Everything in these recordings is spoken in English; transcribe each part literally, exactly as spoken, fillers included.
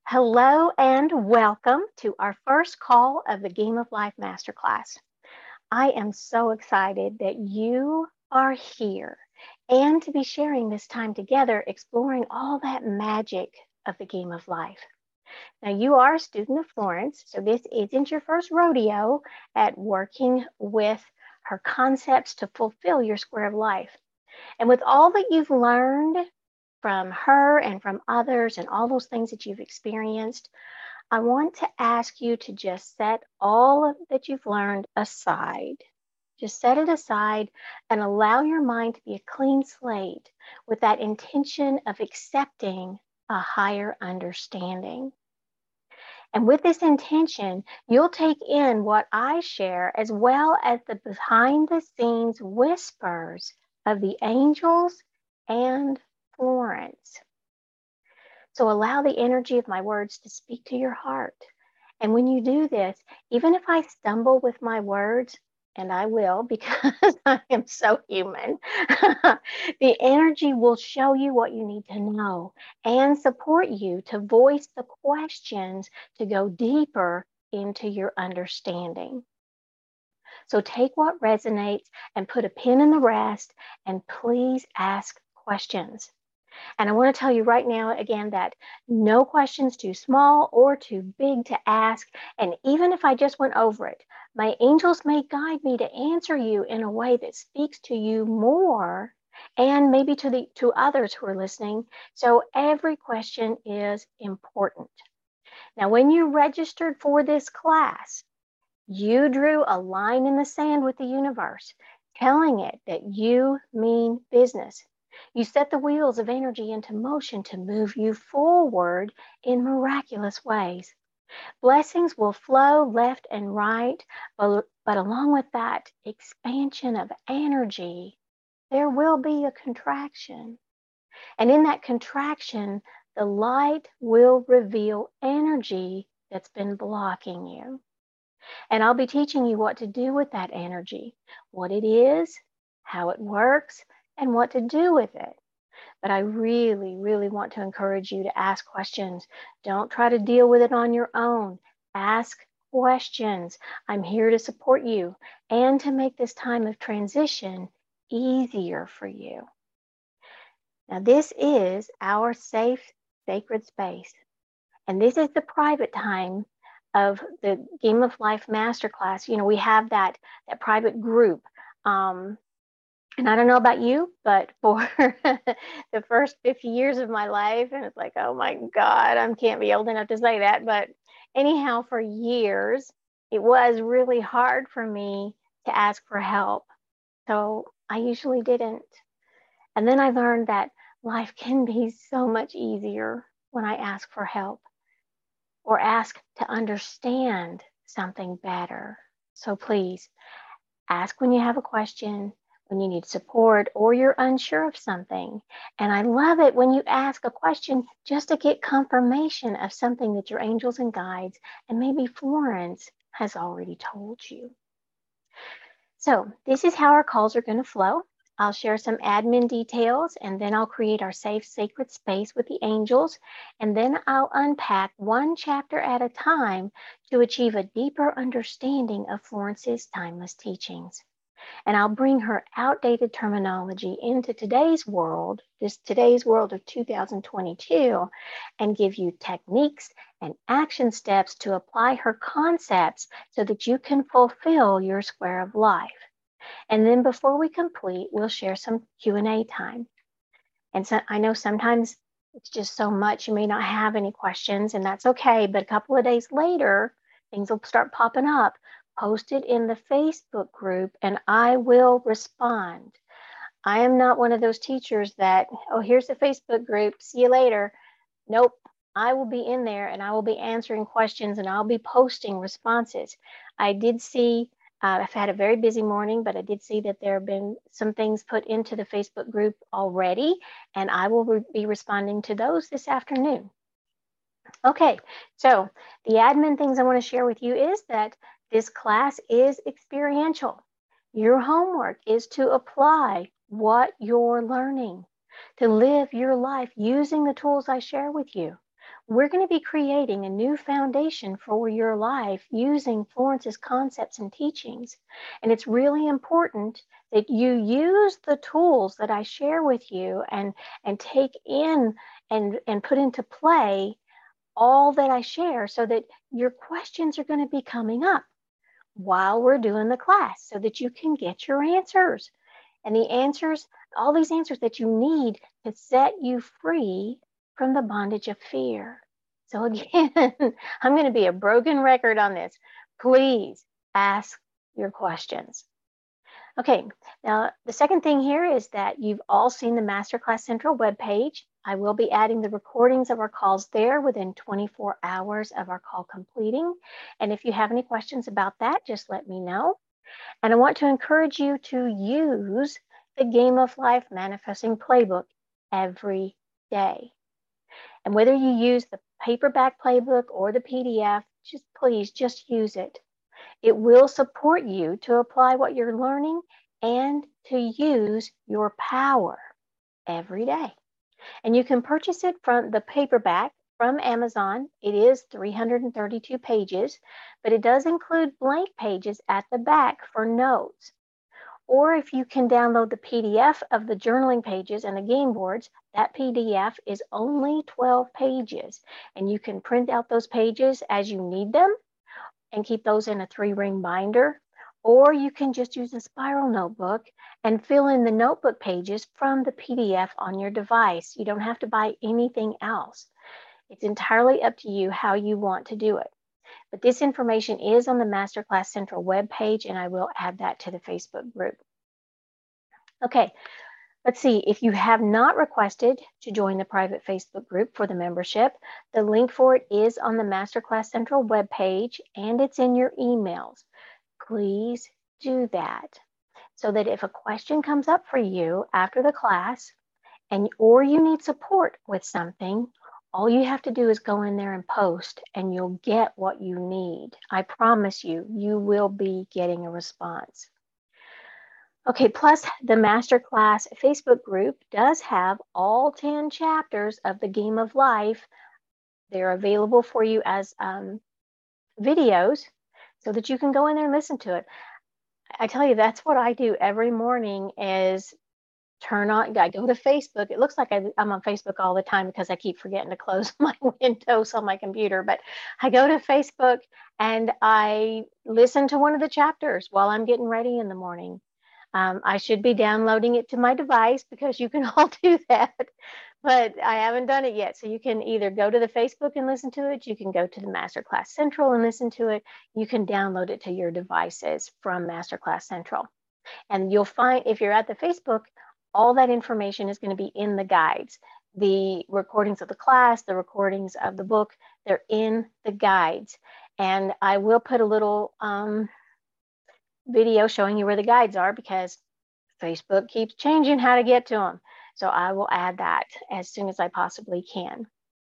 Hello and welcome to our first call of the Game of Life Masterclass. I am so excited that you are here and to be sharing this time together, exploring all that magic of the game of life. Now, you are a student of Florence, so this isn't your first rodeo at working with her concepts to fulfill your square of life. And with all that you've learned from her and from others and all those things that you've experienced, I want to ask you to just set all of that you've learned aside. Just set it aside and allow your mind to be a clean slate with that intention of accepting a higher understanding. And with this intention, you'll take in what I share as well as the behind the scenes whispers of the angels and Florence. So allow the energy of my words to speak to your heart. And when you do this, even if I stumble with my words, and I will because I am so human, the energy will show you what you need to know and support you to voice the questions to go deeper into your understanding. So take what resonates and put a pin in the rest, and please ask questions. And I want to tell you right now again that no question's too small or too big to ask. And even if I just went over it, my angels may guide me to answer you in a way that speaks to you more and maybe to the to others who are listening. So every question is important. Now, when you registered for this class, you drew a line in the sand with the universe, telling it that you mean business. You set the wheels of energy into motion to move you forward in miraculous ways. Blessings will flow left and right, but, but along with that expansion of energy, there will be a contraction. And in that contraction, the light will reveal energy that's been blocking you. And I'll be teaching you what to do with that energy, what it is, how it works, and what to do with it. But I really, really want to encourage you to ask questions. Don't try to deal with it on your own. Ask questions. I'm here to support you and to make this time of transition easier for you. Now, this is our safe, sacred space. And this is the private time of the Game of Life Masterclass. You know, we have that, that private group. Um, And I don't know about you, but for the first fifty years of my life, and it's like, oh my God, I can't be old enough to say that. But anyhow, for years, it was really hard for me to ask for help. So I usually didn't. And then I learned that life can be so much easier when I ask for help or ask to understand something better. So please ask when you have a question, when you need support, or you're unsure of something. And I love it when you ask a question just to get confirmation of something that your angels and guides and maybe Florence has already told you. So this is how our calls are going to flow. I'll share some admin details, and then I'll create our safe, sacred space with the angels, and then I'll unpack one chapter at a time to achieve a deeper understanding of Florence's timeless teachings. And I'll bring her outdated terminology into today's world, this today's world of two thousand twenty-two, and give you techniques and action steps to apply her concepts so that you can fulfill your square of life. And then before we complete, we'll share some Q and A time. And so I know sometimes it's just so much, you may not have any questions, and that's okay. But a couple of days later, things will start popping up. Post it in the Facebook group, and I will respond. I am not one of those teachers that, oh, here's the Facebook group, see you later. Nope. I will be in there, and I will be answering questions, and I'll be posting responses. I did see Uh, I've had a very busy morning, but I did see that there have been some things put into the Facebook group already, and I will re- be responding to those this afternoon. Okay, so the admin things I want to share with you is that this class is experiential. Your homework is to apply what you're learning, to live your life using the tools I share with you. we're going to be creating a new foundation for your life using Florence's concepts and teachings. And it's really important that you use the tools that I share with you and, and take in and, and put into play all that I share so that your questions are going to be coming up while we're doing the class so that you can get your answers. And the answers, all these answers that you need to set you free from the bondage of fear. So again, I'm going to be a broken record on this. Please ask your questions. Okay, now the second thing here is that you've all seen the Masterclass Central webpage. I will be adding the recordings of our calls there within twenty-four hours of our call completing. And if you have any questions about that, just let me know. And I want to encourage you to use the Game of Life Manifesting Playbook every day. And whether you use the paperback playbook or the P D F, just please just use it. It will support you to apply what you're learning and to use your power every day. And you can purchase it from the paperback from Amazon. It is three hundred thirty-two pages, but it does include blank pages at the back for notes. Or if you can download the P D F of the journaling pages and the game boards, that P D F is only twelve pages. And you can print out those pages as you need them and keep those in a three-ring binder. Or you can just use a spiral notebook and fill in the notebook pages from the P D F on your device. You don't have to buy anything else. It's entirely up to you how you want to do it. But this information is on the Masterclass Central webpage, and I will add that to the Facebook group. Okay, let's see. If you have not requested to join the private Facebook group for the membership, the link for it is on the Masterclass Central webpage, and it's in your emails. Please do that so that if a question comes up for you after the class and or you need support with something, all you have to do is go in there and post and you'll get what you need. I promise you, you will be getting a response. Okay, plus the Masterclass Facebook group does have all ten chapters of the Game of Life. They're available for you as um, videos so that you can go in there and listen to it. I tell you, that's what I do every morning is turn on, I go to Facebook. It looks like I, I'm on Facebook all the time because I keep forgetting to close my windows on my computer. But I go to Facebook and I listen to one of the chapters while I'm getting ready in the morning. Um, I should be downloading it to my device because you can all do that. But I haven't done it yet. So you can either go to the Facebook and listen to it. You can go to the Masterclass Central and listen to it. You can download it to your devices from Masterclass Central. And you'll find if you're at the Facebook, all that information is going to be in the guides. The recordings of the class, the recordings of the book, they're in the guides. And I will put a little um, video showing you where the guides are because Facebook keeps changing how to get to them. So I will add that as soon as I possibly can.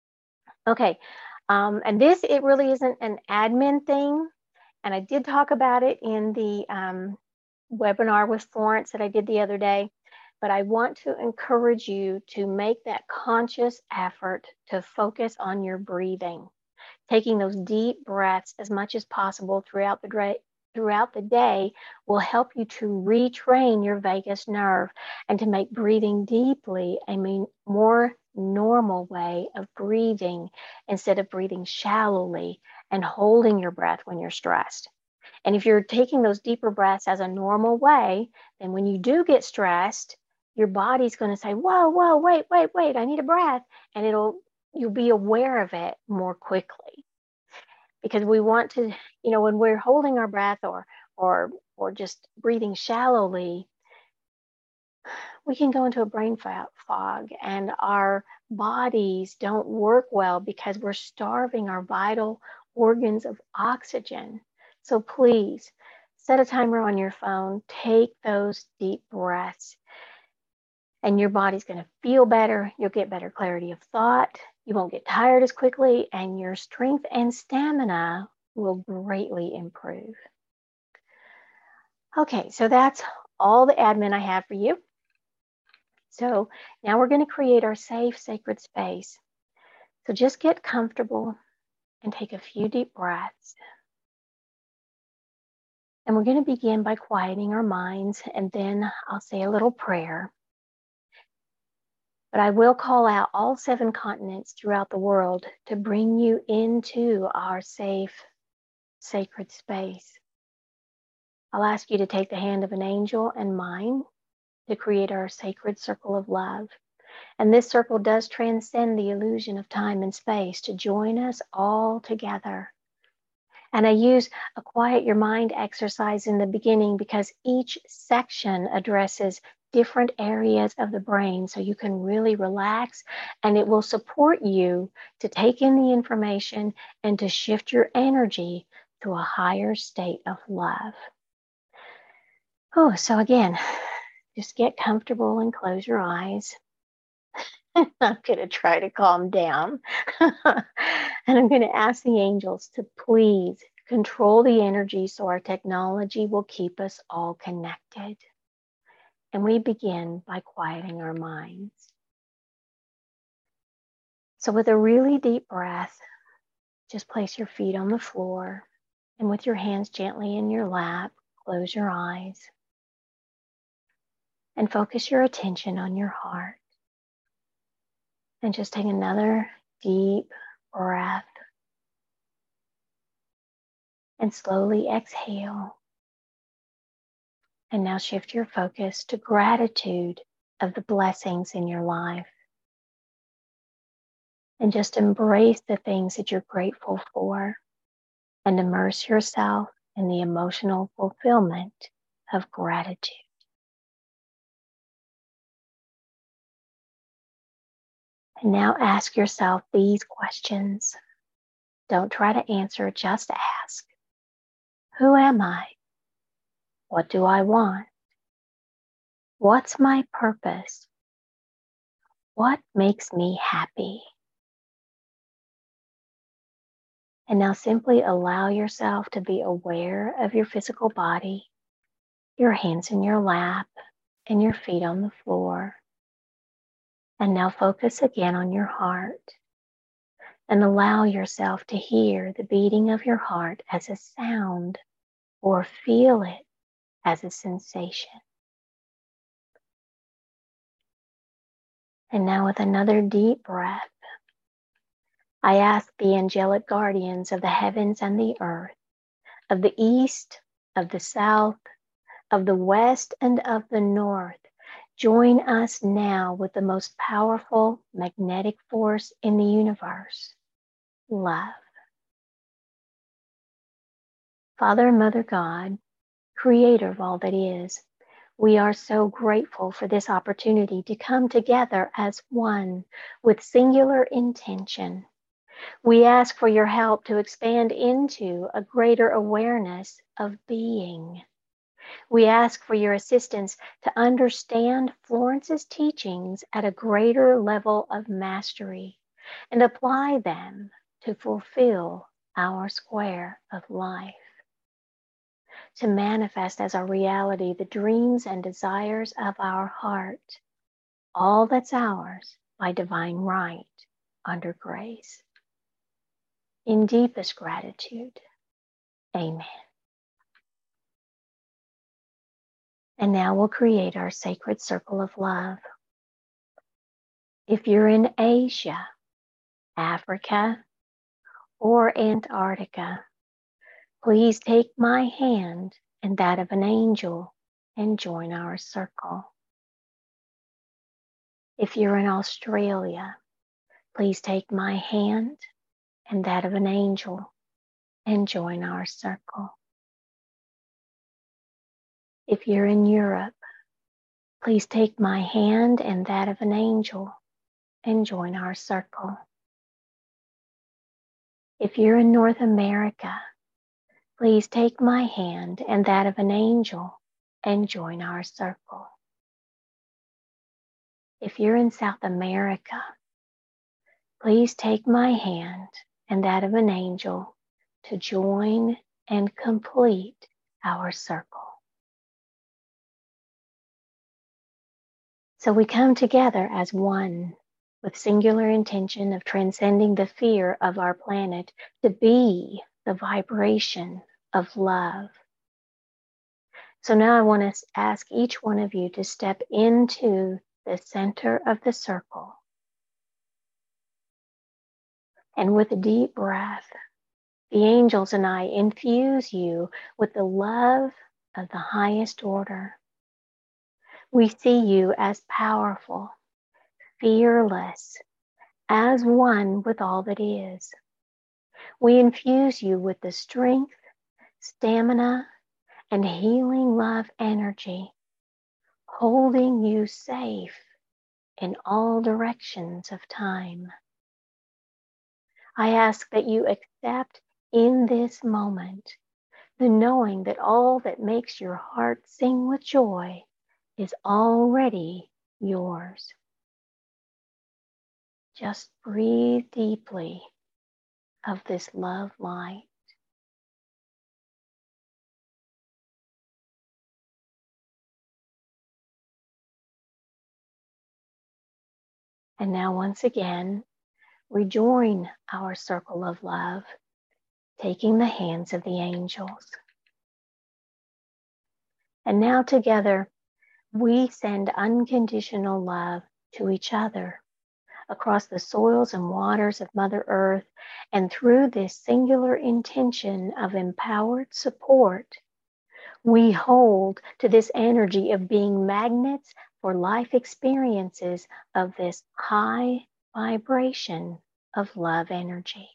Okay, um, and this, it really isn't an admin thing. And I did talk about it in the um, webinar with Florence that I did the other day. But I want to encourage you to make that conscious effort to focus on your breathing, taking those deep breaths as much as possible throughout the throughout the day will help you to retrain your vagus nerve and to make breathing deeply a more normal way of breathing instead of breathing shallowly and holding your breath when you're stressed. And if you're taking those deeper breaths as a normal way, then when you do get stressed, your body's going to say, whoa, whoa, wait, wait, wait, I need a breath. And it'll, you'll be aware of it more quickly. Because we want to, you know, when we're holding our breath or, or, or just breathing shallowly, we can go into a brain fog and our bodies don't work well because we're starving our vital organs of oxygen. So please set a timer on your phone, take those deep breaths, and your body's going to feel better. You'll get better clarity of thought. You won't get tired as quickly, and your strength and stamina will greatly improve. Okay, so that's all the admin I have for you. So now we're going to create our safe, sacred space. So just get comfortable and take a few deep breaths. And we're going to begin by quieting our minds, and then I'll say a little prayer. But I will call out all seven continents throughout the world to bring you into our safe, sacred space. I'll ask you to take the hand of an angel and mine to create our sacred circle of love. And this circle does transcend the illusion of time and space to join us all together. And I use a quiet your mind exercise in the beginning because each section addresses different areas of the brain, so you can really relax, and it will support you to take in the information and to shift your energy to a higher state of love. Oh, so again, just get comfortable and close your eyes. I'm going to try to calm down. And I'm going to ask the angels to please control the energy so our technology will keep us all connected. And we begin by quieting our minds. So with a really deep breath, just place your feet on the floor, and with your hands gently in your lap, close your eyes and focus your attention on your heart. And just take another deep breath and slowly exhale. And now shift your focus to gratitude of the blessings in your life. And just embrace the things that you're grateful for and immerse yourself in the emotional fulfillment of gratitude. And now ask yourself these questions. Don't try to answer, just ask. Who am I? What do I want? What's my purpose? What makes me happy? And now simply allow yourself to be aware of your physical body, your hands in your lap, and your feet on the floor. And now focus again on your heart and allow yourself to hear the beating of your heart as a sound or feel it as a sensation. And now with another deep breath, I ask the angelic guardians of the heavens and the earth, of the east, of the south, of the west, and of the north, join us now with the most powerful magnetic force in the universe, love. Father and Mother God, creator of all that is, we are so grateful for this opportunity to come together as one with singular intention. We ask for your help to expand into a greater awareness of being. We ask for your assistance to understand Florence's teachings at a greater level of mastery and apply them to fulfill our square of life, to manifest as our reality the dreams and desires of our heart, all that's ours by divine right under grace. In deepest gratitude, amen. And now we'll create our sacred circle of love. If you're in Asia, Africa, or Antarctica, please take my hand and that of an angel and join our circle. If you're in Australia, please take my hand and that of an angel and join our circle. If you're in Europe, please take my hand and that of an angel and join our circle. If you're in North America, please take my hand and that of an angel and join our circle. If you're in South America, please take my hand and that of an angel to join and complete our circle. So we come together as one with singular intention of transcending the fear of our planet to be the vibration of love. So now I want to ask each one of you to step into the center of the circle. And with a deep breath, the angels and I infuse you with the love of the highest order. We see you as powerful, fearless, as one with all that is. We infuse you with the strength, stamina, and healing love energy, holding you safe in all directions of time. I ask that you accept in this moment the knowing that all that makes your heart sing with joy is already yours. Just breathe deeply of this love light. And now once again, rejoin our circle of love, taking the hands of the angels. And now together, we send unconditional love to each other across the soils and waters of Mother Earth, and through this singular intention of empowered support, we hold to this energy of being magnets for life experiences of this high vibration of love energy.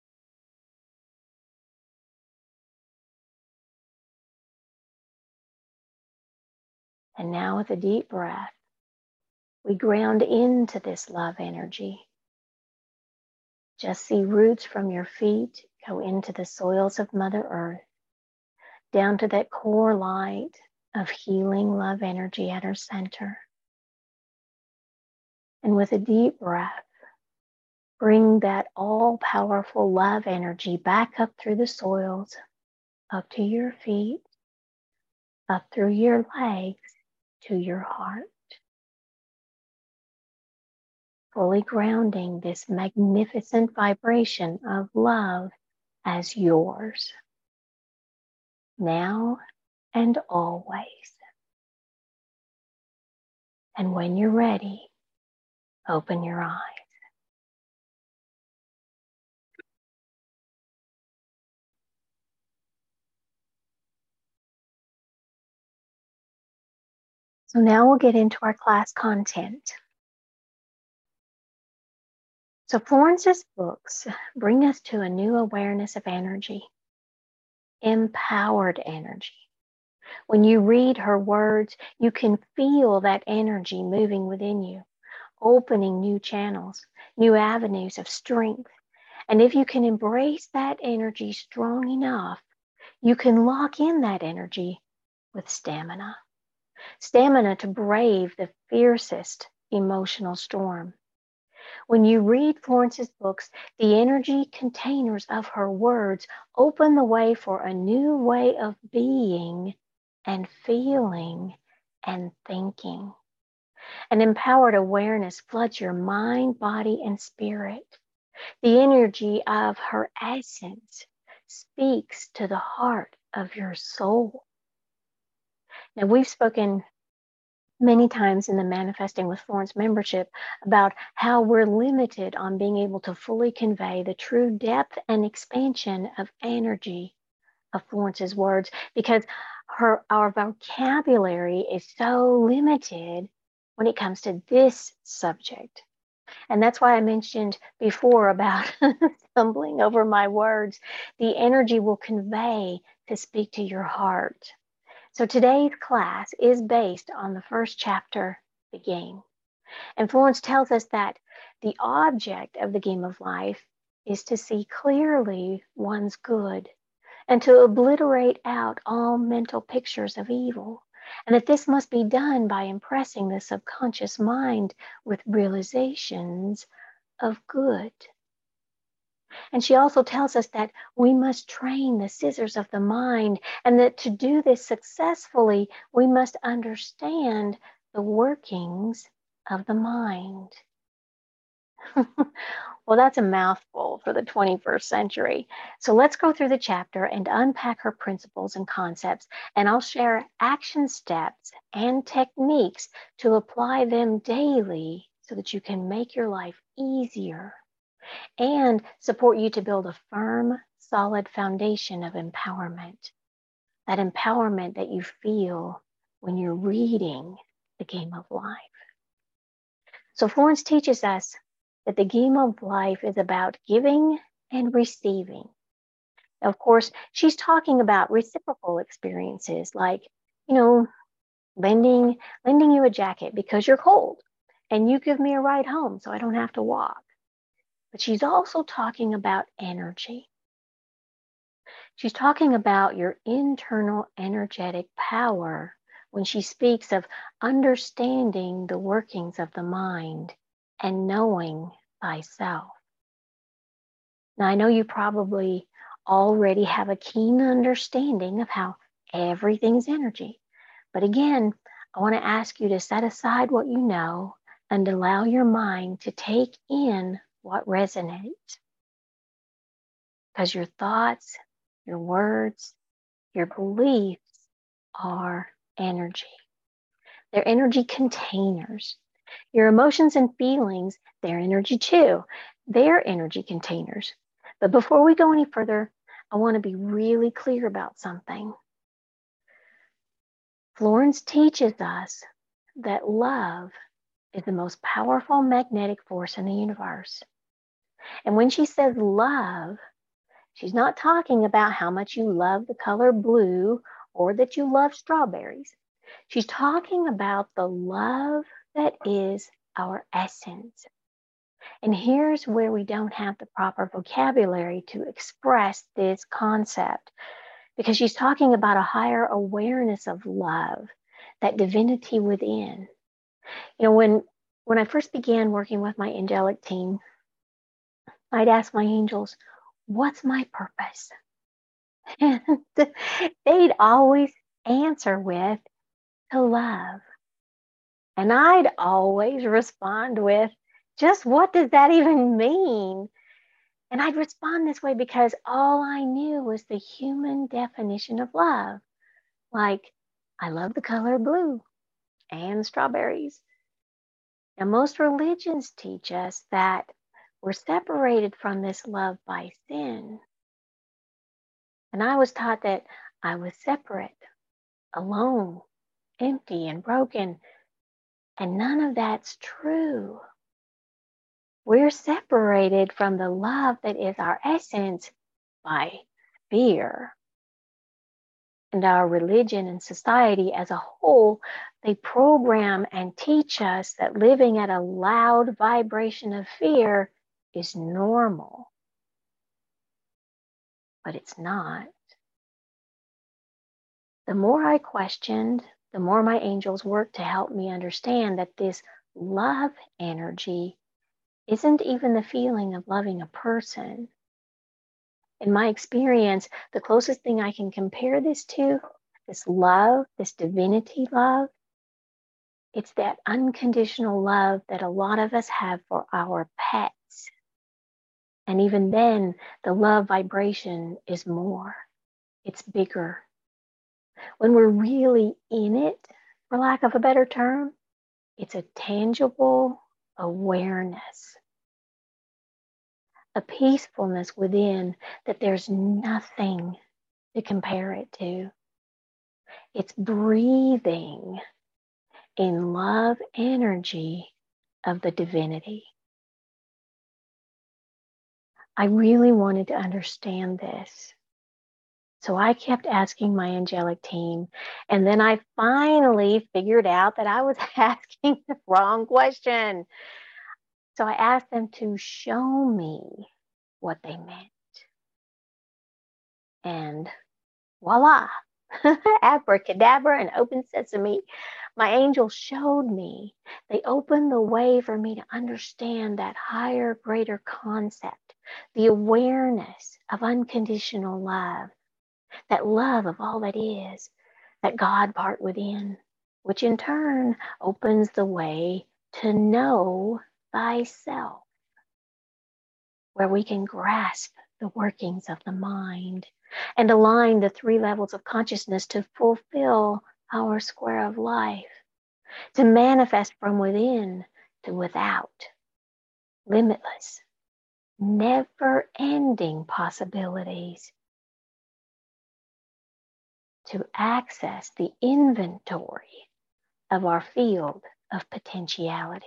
And now with a deep breath, we ground into this love energy. Just see roots from your feet go into the soils of Mother Earth, down to that core light of healing love energy at her center. And with a deep breath, bring that all-powerful love energy back up through the soils, up to your feet, up through your legs, to your heart. Fully grounding this magnificent vibration of love as yours, now and always. And when you're ready, open your eyes. So now we'll get into our class content. So Florence's books bring us to a new awareness of energy, empowered energy. When you read her words, you can feel that energy moving within you, opening new channels, new avenues of strength. And if you can embrace that energy strong enough, you can lock in that energy with stamina. Stamina to brave the fiercest emotional storm. When you read Florence's books, the energy containers of her words open the way for a new way of being and feeling and thinking. An empowered awareness floods your mind, body, and spirit. The energy of her essence speaks to the heart of your soul. Now, we've spoken many times in the Manifesting with Florence membership about how we're limited on being able to fully convey the true depth and expansion of energy of Florence's words, because her our vocabulary is so limited when it comes to this subject. And that's why I mentioned before about stumbling over my words. The energy will convey to speak to your heart. So today's class is based on the first chapter, The Game. And Florence tells us that the object of the game of life is to see clearly one's good and to obliterate out all mental pictures of evil. And that this must be done by impressing the subconscious mind with realizations of good. And she also tells us that we must train the scissors of the mind, and that to do this successfully, we must understand the workings of the mind. Well, that's a mouthful for the twenty-first century. So let's go through the chapter and unpack her principles and concepts, and I'll share action steps and techniques to apply them daily so that you can make your life easier and support you to build a firm, solid foundation of empowerment. That empowerment that you feel when you're reading The Game of Life. So Florence teaches us that the game of life is about giving and receiving. Of course, she's talking about reciprocal experiences like, you know, lending, lending you a jacket because you're cold and you give me a ride home so I don't have to walk. But she's also talking about energy. She's talking about your internal energetic power when she speaks of understanding the workings of the mind and knowing thyself. Now, I know you probably already have a keen understanding of how everything's energy. But again, I want to ask you to set aside what you know and allow your mind to take in what resonates. Because your thoughts, your words, your beliefs are energy. They're energy containers. Your emotions and feelings, they're energy too. They're energy containers. But before we go any further, I want to be really clear about something. Florence teaches us that love is the most powerful magnetic force in the universe. And when she says love, she's not talking about how much you love the color blue or that you love strawberries. She's talking about the love that is our essence. And here's where we don't have the proper vocabulary to express this concept, because she's talking about a higher awareness of love, that divinity within. You know, when, when I first began working with my angelic team, I'd ask my angels, what's my purpose? And they'd always answer with, to love. And I'd always respond with, just what does that even mean? And I'd respond this way because all I knew was the human definition of love. Like, I love the color blue and strawberries. Now, most religions teach us that we're separated from this love by sin. And I was taught that I was separate, alone, empty, and broken. And none of that's true. We're separated from the love that is our essence by fear. And our religion and society as a whole, they program and teach us that living at a loud vibration of fear is normal. But it's not. The more I questioned, the more my angels worked to help me understand that this love energy isn't even the feeling of loving a person. In my experience, the closest thing I can compare this to, this love, this divinity love, it's that unconditional love that a lot of us have for our pets. And even then, the love vibration is more. It's bigger. When we're really in it, for lack of a better term, it's a tangible awareness, a peacefulness within that there's nothing to compare it to. It's breathing in love energy of the divinity. I really wanted to understand this. So I kept asking my angelic team, and then I finally figured out that I was asking the wrong question. So I asked them to show me what they meant. And voila, abracadabra and open sesame. My angels showed me. They opened the way for me to understand that higher, greater concept, the awareness of unconditional love, that love of all that is, that God part within, which in turn opens the way to know thyself. where we can grasp the workings of the mind and align the three levels of consciousness to fulfill our square of life, to manifest from within to without, limitless, never-ending possibilities, to access the inventory of our field of potentiality.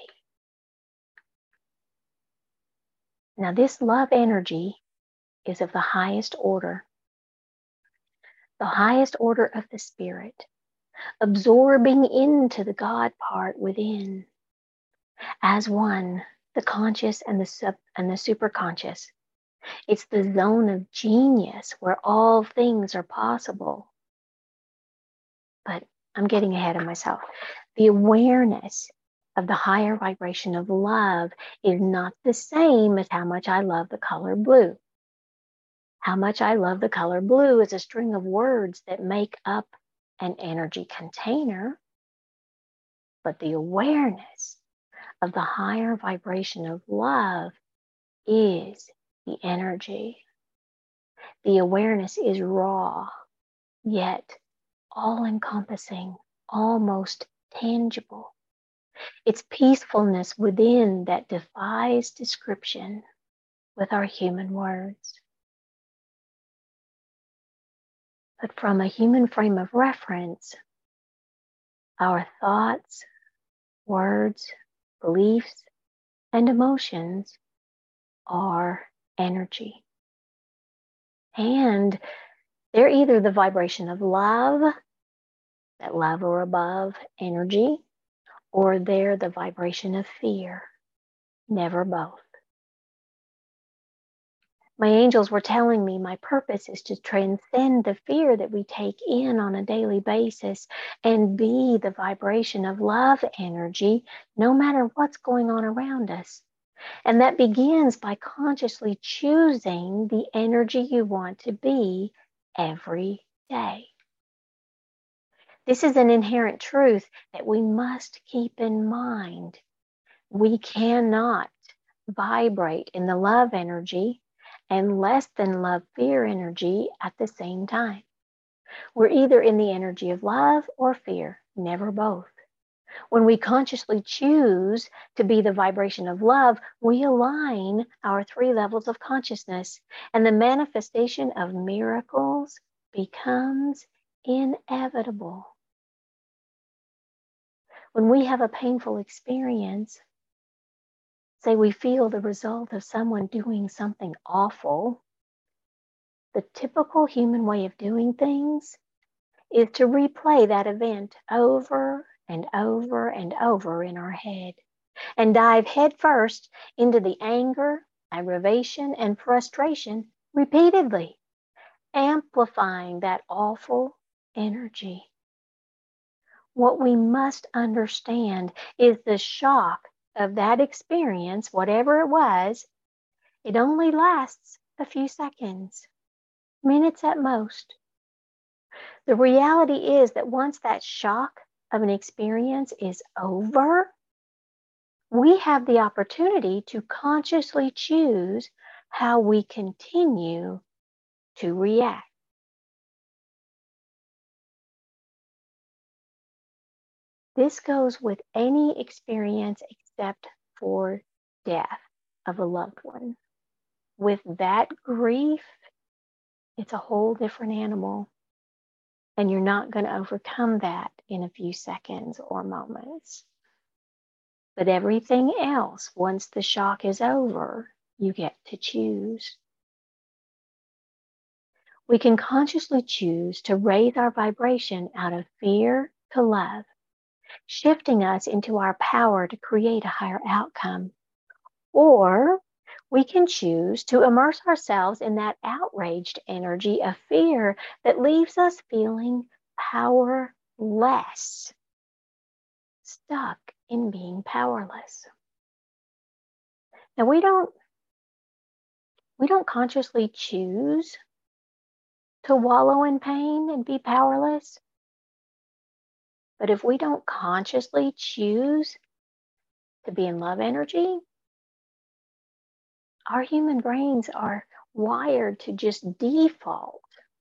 Now, this love energy is of the highest order, the highest order of the spirit, absorbing into the God part within as one, the conscious and the sub and the superconscious. It's the zone of genius where all things are possible. But I'm getting ahead of myself. The awareness of the higher vibration of love is not the same as how much I love the color blue. How much I love the color blue is a string of words that make up an energy container. But the awareness of the higher vibration of love is the energy. The awareness is raw, yet all-encompassing, almost tangible. It's peacefulness within that defies description with our human words. But from a human frame of reference, our thoughts, words, beliefs, and emotions are energy. And they're either the vibration of love, that love or above energy, or they're the vibration of fear, never both. My angels were telling me my purpose is to transcend the fear that we take in on a daily basis and be the vibration of love energy, no matter what's going on around us. And that begins by consciously choosing the energy you want to be every day. This is an inherent truth that we must keep in mind. We cannot vibrate in the love energy and less than love fear energy at the same time. We're either in the energy of love or fear, never both. When we consciously choose to be the vibration of love, we align our three levels of consciousness, and the manifestation of miracles becomes inevitable. When we have a painful experience, say we feel the result of someone doing something awful, the typical human way of doing things is to replay that event over and over and over in our head and dive headfirst into the anger, aggravation, and frustration repeatedly, amplifying that awful energy. What we must understand is the shock of that experience, whatever it was, it only lasts a few seconds, minutes at most. The reality is that once that shock of an experience is over, we have the opportunity to consciously choose how we continue to react. This goes with any experience except for death of a loved one. With that grief, it's a whole different animal. And you're not going to overcome that in a few seconds or moments. But everything else, once the shock is over, you get to choose. We can consciously choose to raise our vibration out of fear to love, shifting us into our power to create a higher outcome. Or we can choose to immerse ourselves in that outraged energy of fear that leaves us feeling powerless, stuck in being powerless. Now, we don't, we don't consciously choose to wallow in pain and be powerless. But if we don't consciously choose to be in love energy, our human brains are wired to just default.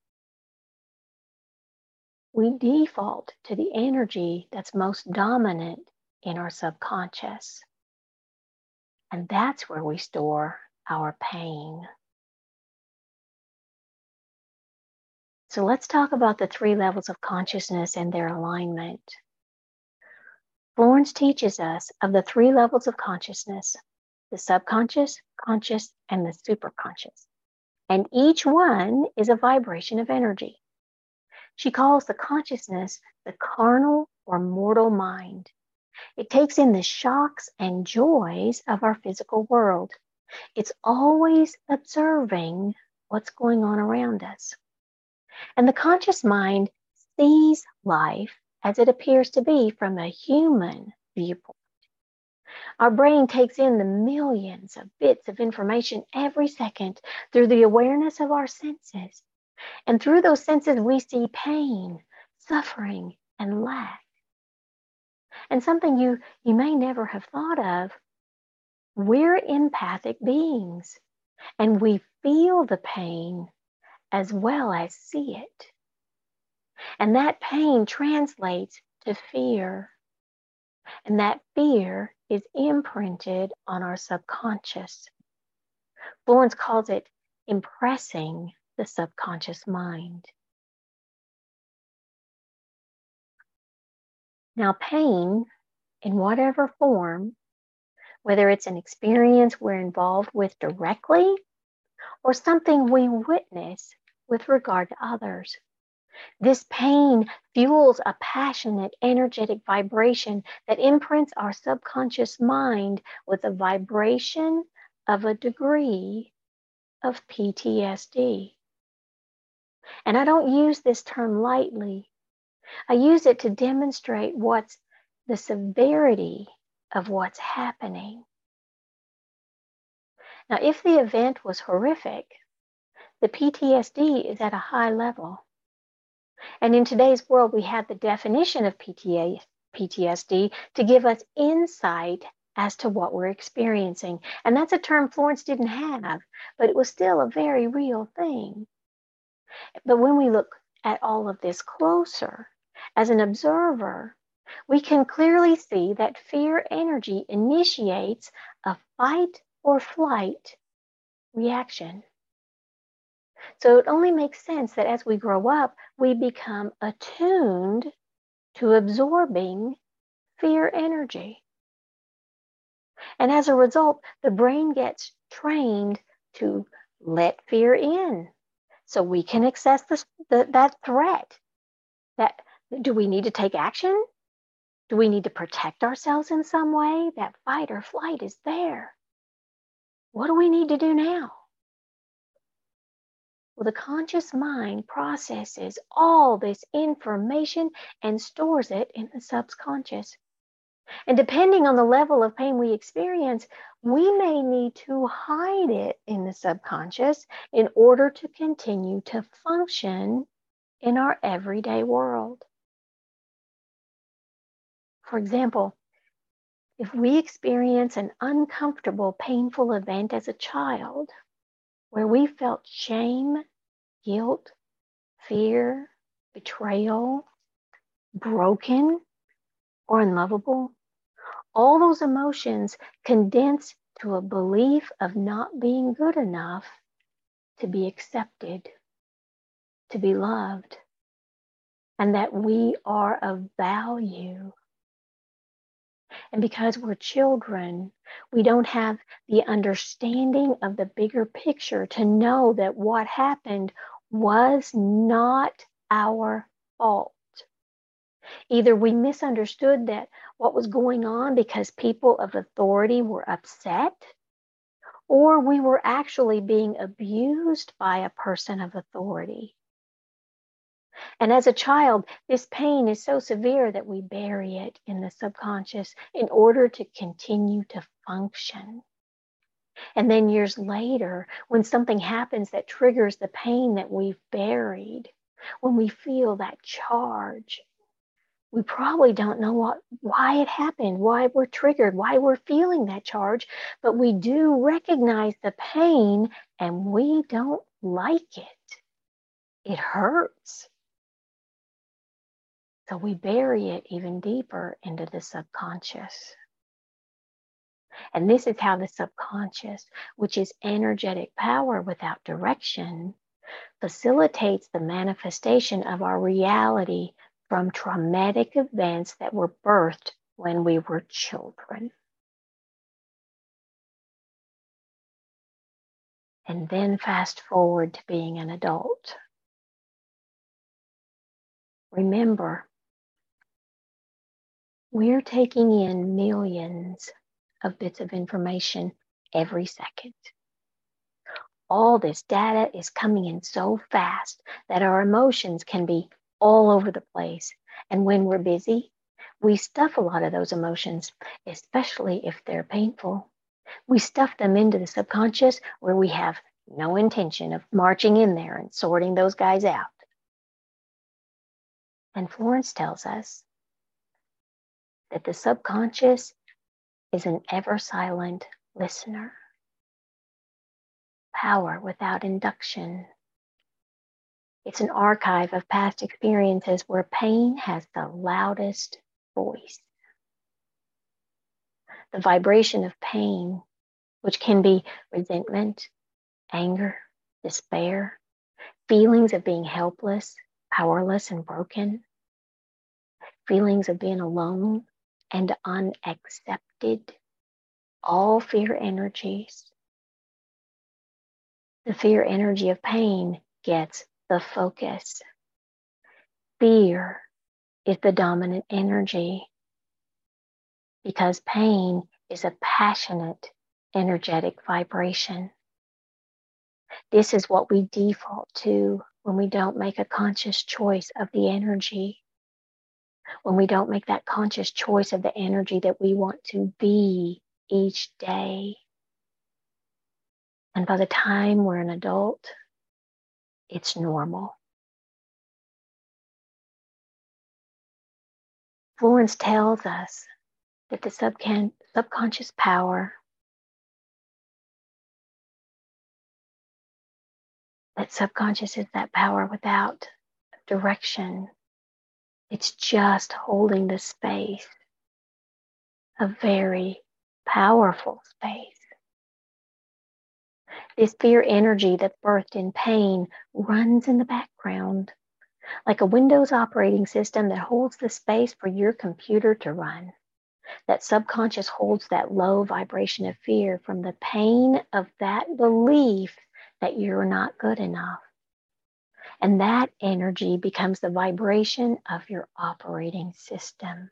We default to the energy that's most dominant in our subconscious. And that's where we store our pain. So let's talk about the three levels of consciousness and their alignment. Florence teaches us of the three levels of consciousness: the subconscious, conscious, and the superconscious. And each one is a vibration of energy. She calls the consciousness the carnal or mortal mind. It takes in the shocks and joys of our physical world. It's always observing what's going on around us. And the conscious mind sees life as it appears to be from a human viewpoint. Our brain takes in the millions of bits of information every second through the awareness of our senses. And through those senses, we see pain, suffering, and lack. And something you, you may never have thought of, we're empathic beings, and we feel the pain as well as see it. And that pain translates to fear. And that fear is imprinted on our subconscious. Florence calls it impressing the subconscious mind. Now, pain, in whatever form, whether it's an experience we're involved with directly or something we witness with regard to others, this pain fuels a passionate, energetic vibration that imprints our subconscious mind with a vibration of a degree of P T S D. And I don't use this term lightly. I use it to demonstrate what's the severity of what's happening. Now, if the event was horrific, the P T S D is at a high level. And in today's world, we have the definition of P T S D to give us insight as to what we're experiencing. And that's a term Florence didn't have, but it was still a very real thing. But when we look at all of this closer, as an observer, we can clearly see that fear energy initiates a fight or flight reaction. So it only makes sense that as we grow up, we become attuned to absorbing fear energy. And as a result, the brain gets trained to let fear in so we can access this, the, that threat. That, do we need to take action? Do we need to protect ourselves in some way? That fight or flight is there. What do we need to do now? Well, the conscious mind processes all this information and stores it in the subconscious. And depending on the level of pain we experience, we may need to hide it in the subconscious in order to continue to function in our everyday world. For example, if we experience an uncomfortable, painful event as a child, where we felt shame, guilt, fear, betrayal, broken, or unlovable, all those emotions condense to a belief of not being good enough to be accepted, to be loved, and that we are of value. And because we're children, we don't have the understanding of the bigger picture to know that what happened was not our fault. Either we misunderstood that what was going on because people of authority were upset, or we were actually being abused by a person of authority. And as a child, this pain is so severe that we bury it in the subconscious in order to continue to function. And then years later, when something happens that triggers the pain that we've buried, when we feel that charge, We probably don't know what, why it happened, why we're triggered, why we're feeling that charge, but we do recognize the pain and we don't like it. It hurts. So we bury it even deeper into the subconscious. And this is how the subconscious, which is energetic power without direction, facilitates the manifestation of our reality from traumatic events that were birthed when we were children. And then fast forward to being an adult. Remember, we're taking in millions of bits of information every second. All this data is coming in so fast that our emotions can be all over the place. And when we're busy, we stuff a lot of those emotions, especially if they're painful. We stuff them into the subconscious where we have no intention of marching in there and sorting those guys out. And Florence tells us that the subconscious is an ever silent listener. Power without induction. It's an archive of past experiences where pain has the loudest voice. The vibration of pain, which can be resentment, anger, despair, feelings of being helpless, powerless, and broken, feelings of being alone and unaccepted, all fear energies. The fear energy of pain gets the focus. Fear is the dominant energy because pain is a passionate, energetic vibration. This is what we default to when we don't make a conscious choice of the energy, when we don't make that conscious choice of the energy that we want to be each day. And by the time we're an adult, it's normal. Florence tells us that the subcon- subconscious power, that subconscious is that power without direction. It's just holding the space, a very powerful space. This fear energy that's birthed in pain runs in the background like a Windows operating system that holds the space for your computer to run. That subconscious holds that low vibration of fear from the pain of that belief that you're not good enough. And that energy becomes the vibration of your operating system.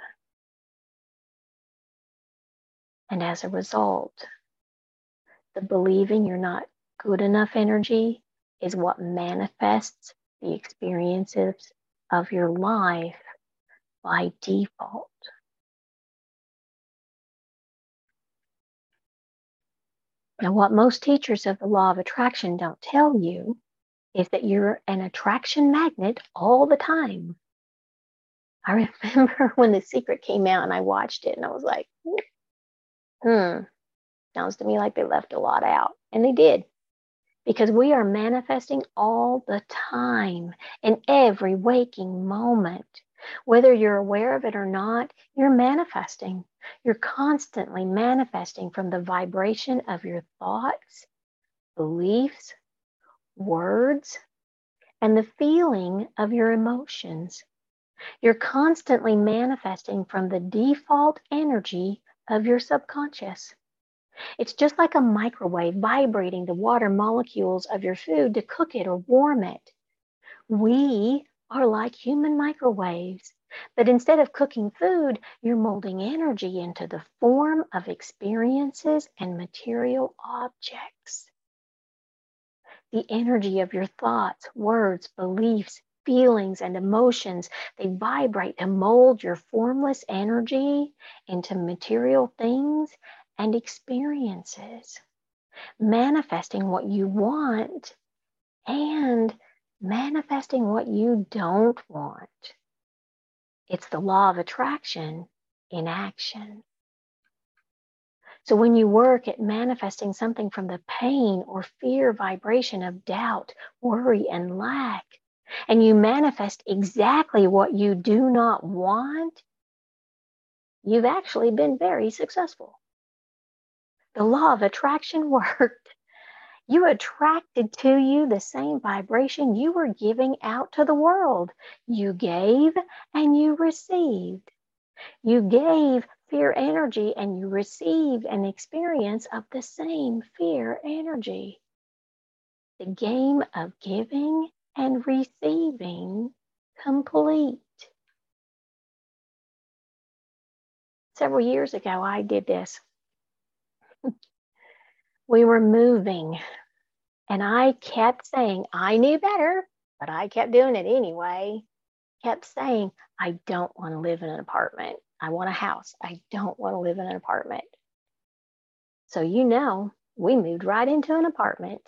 And as a result, the believing you're not good enough energy is what manifests the experiences of your life by default. Now, what most teachers of the law of attraction don't tell you is that you're an attraction magnet all the time. I remember when The Secret came out and I watched it and I was like, hmm, sounds to me like they left a lot out. And they did. Because we are manifesting all the time, in every waking moment. Whether you're aware of it or not, you're manifesting. You're constantly manifesting from the vibration of your thoughts, beliefs, words, and the feeling of your emotions. You're constantly manifesting from the default energy of your subconscious. It's just like a microwave vibrating the water molecules of your food to cook it or warm it. We are like human microwaves, but instead of cooking food, you're molding energy into the form of experiences and material objects. The energy of your thoughts, words, beliefs, feelings, and emotions, they vibrate to mold your formless energy into material things and experiences, manifesting what you want and manifesting what you don't want. It's the law of attraction in action. So when you work at manifesting something from the pain or fear vibration of doubt, worry, and lack, and you manifest exactly what you do not want, you've actually been very successful. The law of attraction worked. You attracted to you the same vibration you were giving out to the world. You gave and you received. You gave fear energy and you received an experience of the same fear energy. The game of giving and receiving complete. Several years ago, I did this. We were moving, and I kept saying, I knew better, but I kept doing it anyway. Kept saying, I don't want to live in an apartment. I want a house. I don't want to live in an apartment. So, you know, we moved right into an apartment.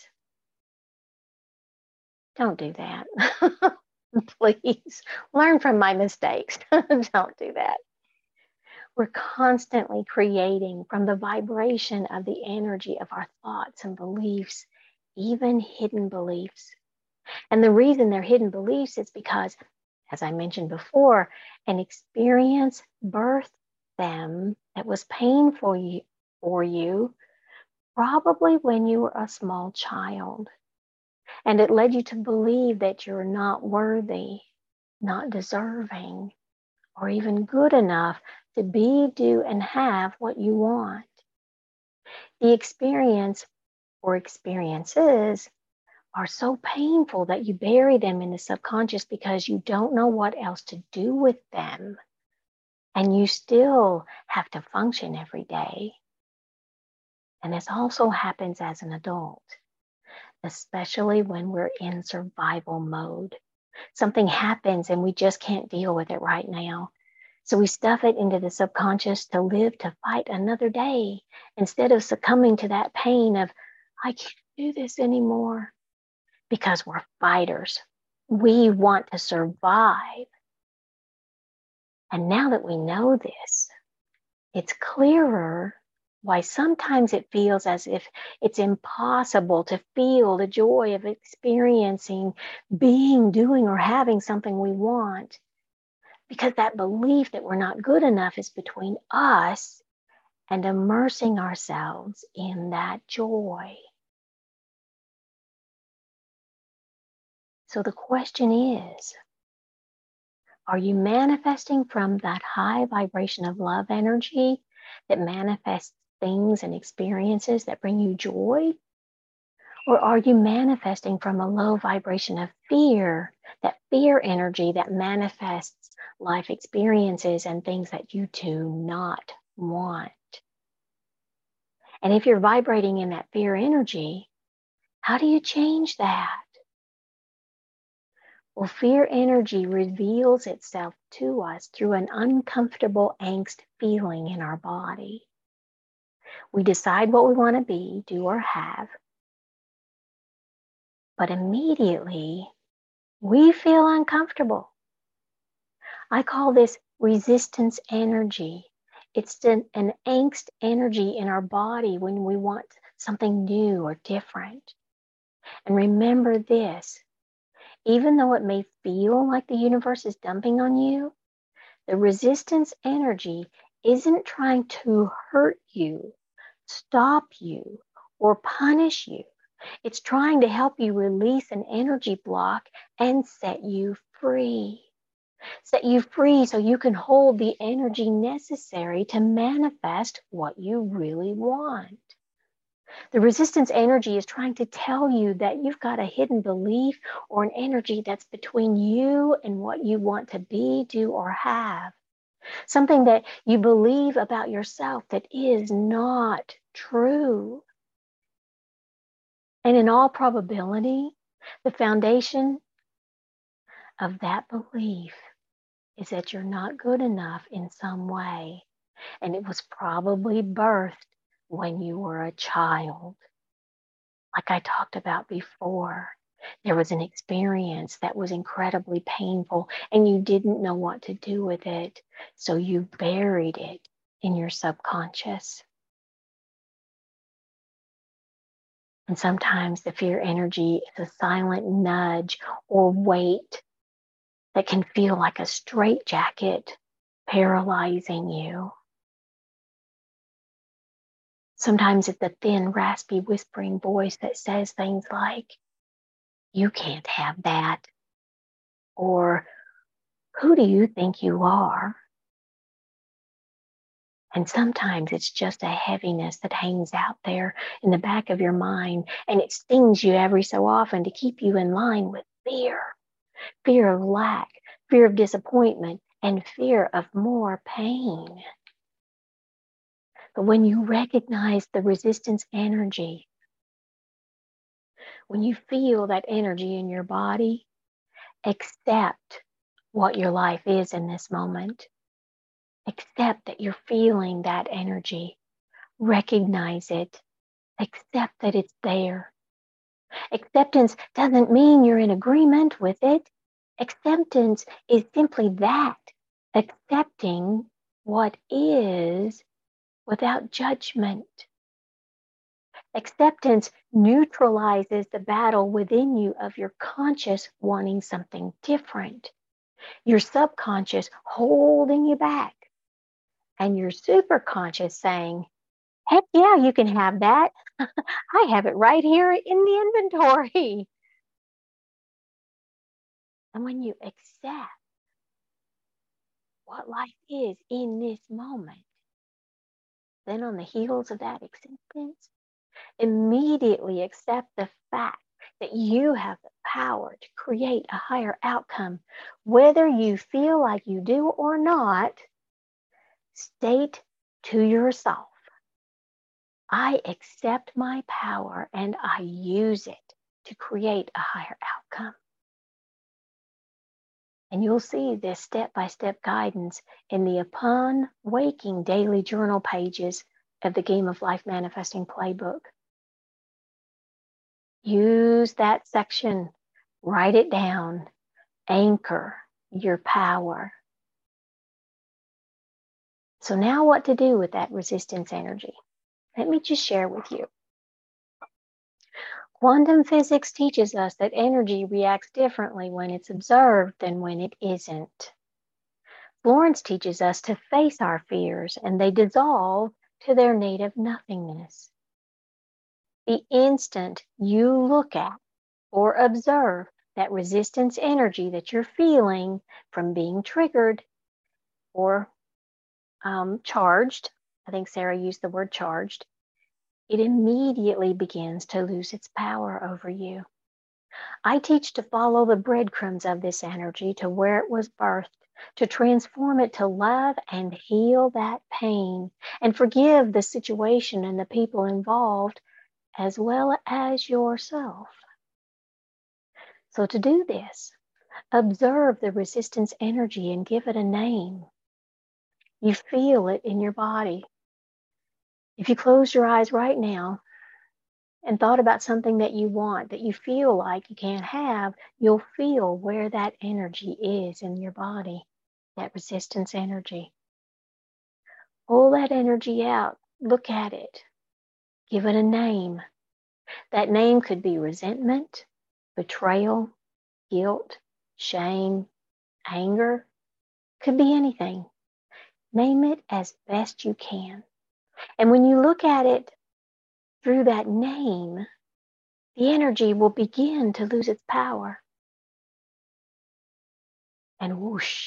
Don't do that. Please learn from my mistakes. Don't do that. We're constantly creating from the vibration of the energy of our thoughts and beliefs, even hidden beliefs. And the reason they're hidden beliefs is because, as I mentioned before, an experience birthed them that was painful you, for you, probably when you were a small child. And it led you to believe that you're not worthy, not deserving, or even good enough to be, do, and have what you want. The experience or experiences are so painful that you bury them in the subconscious because you don't know what else to do with them. And you still have to function every day. And this also happens as an adult, especially when we're in survival mode. Something happens and we just can't deal with it right now. So we stuff it into the subconscious to live to fight another day instead of succumbing to that pain of, I can't do this anymore. Because we're fighters. We want to survive. And now that we know this, it's clearer why sometimes it feels as if it's impossible to feel the joy of experiencing, being, doing, or having something we want. Because that belief that we're not good enough is between us and immersing ourselves in that joy. So the question is, are you manifesting from that high vibration of love energy that manifests things and experiences that bring you joy? Or are you manifesting from a low vibration of fear, that fear energy that manifests life experiences and things that you do not want? And if you're vibrating in that fear energy, how do you change that? Well, fear energy reveals itself to us through an uncomfortable angst feeling in our body. We decide what we want to be, do, or have, but immediately we feel uncomfortable. I call this resistance energy. It's an, an angst energy in our body when we want something new or different. And remember this. Even though it may feel like the universe is dumping on you, the resistance energy isn't trying to hurt you, stop you, or punish you. It's trying to help you release an energy block and set you free. Set you free so you can hold the energy necessary to manifest what you really want. The resistance energy is trying to tell you that you've got a hidden belief or an energy that's between you and what you want to be, do, or have. Something that you believe about yourself that is not true. And in all probability, the foundation of that belief is that you're not good enough in some way. And it was probably birthed when you were a child. Like I talked about before, There was an experience that was incredibly painful and you didn't know what to do with it. So you buried it in your subconscious. And sometimes the fear energy is a silent nudge or weight that can feel like a straitjacket paralyzing you. Sometimes it's the thin, raspy, whispering voice that says things like, "You can't have that," or "Who do you think you are?" And sometimes it's just a heaviness that hangs out there in the back of your mind, and it stings you every so often to keep you in line with fear. Fear of lack, fear of disappointment, and fear of more pain. But when you recognize the resistance energy, when you feel that energy in your body, accept what your life is in this moment. Accept that you're feeling that energy. Recognize it. Accept that it's there. Acceptance doesn't mean you're in agreement with it. Acceptance is simply that, accepting what is without judgment. Acceptance neutralizes the battle within you of your conscious wanting something different, your subconscious holding you back, and your superconscious saying, "Heck yeah, you can have that. I have it right here in the inventory." And when you accept what life is in this moment, then on the heels of that acceptance, immediately accept the fact that you have the power to create a higher outcome. Whether you feel like you do or not, state to yourself, "I accept my power and I use it to create a higher outcome." And you'll see this step-by-step guidance in the Upon Waking daily journal pages of the Game of Life Manifesting Playbook. Use that section, write it down, anchor your power. So now what to do with that resistance energy? Let me just share with you. Quantum physics teaches us that energy reacts differently when it's observed than when it isn't. Florence teaches us to face our fears and they dissolve to their native nothingness. The instant you look at or observe that resistance energy that you're feeling from being triggered or um, charged, I think Sarah used the word charged, it immediately begins to lose its power over you. I teach to follow the breadcrumbs of this energy to where it was birthed, to transform it to love and heal that pain and forgive the situation and the people involved as well as yourself. So to do this, observe the resistance energy and give it a name. You feel it in your body. If you close your eyes right now and thought about something that you want, that you feel like you can't have, you'll feel where that energy is in your body, that resistance energy. Pull that energy out. Look at it. Give it a name. That name could be resentment, betrayal, guilt, shame, anger. Could be anything. Name it as best you can. And when you look at it through that name, the energy will begin to lose its power. And whoosh,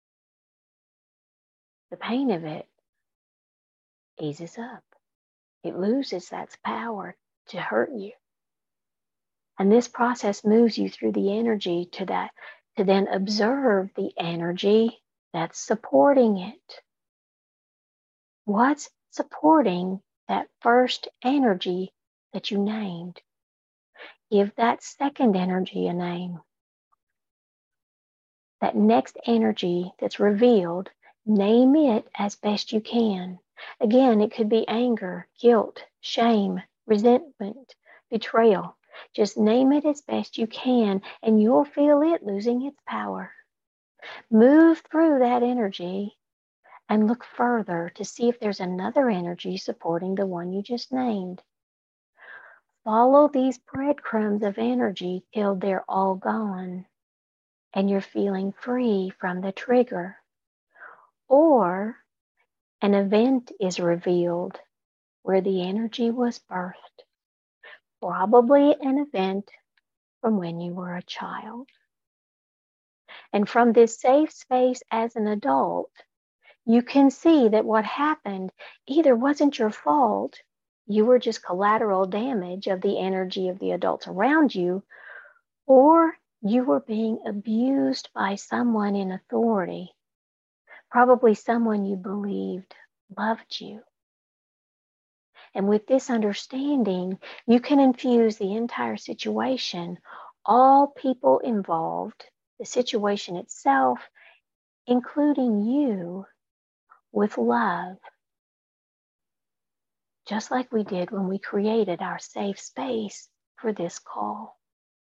the pain of it eases up. It loses that power to hurt you. And this process moves you through the energy to that, to then observe the energy that's supporting it. What's supporting that first energy that you named? Give that second energy a name. That next energy that's revealed, name it as best you can. Again, it could be anger, guilt, shame, resentment, betrayal. Just name it as best you can, and you'll feel it losing its power. Move through that energy and look further to see if there's another energy supporting the one you just named. Follow these breadcrumbs of energy till they're all gone and you're feeling free from the trigger. Or an event is revealed where the energy was birthed, probably an event from when you were a child. And from this safe space as an adult, you can see that what happened either wasn't your fault, you were just collateral damage of the energy of the adults around you, or you were being abused by someone in authority, probably someone you believed loved you. And with this understanding, you can infuse the entire situation, all people involved, the situation itself, including you, with love, just like we did when we created our safe space for this call.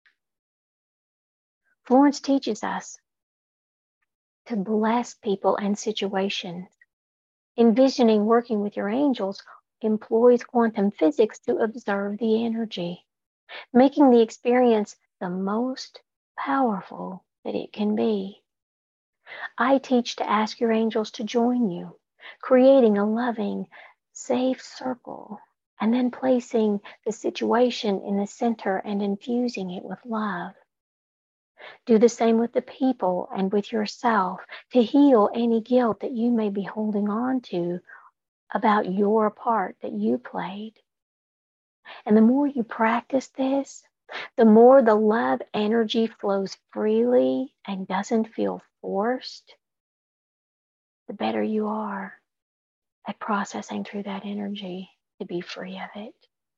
Florence teaches us to bless people and situations. Envisioning working with your angels employs quantum physics to observe the energy, making the experience the most powerful that it can be. I teach to ask your angels to join you, creating a loving, safe circle, and then placing the situation in the center and infusing it with love. Do the same with the people and with yourself to heal any guilt that you may be holding on to about your part that you played. And the more you practice this, the more the love energy flows freely and doesn't feel forced, the better you are at processing through that energy to be free of it.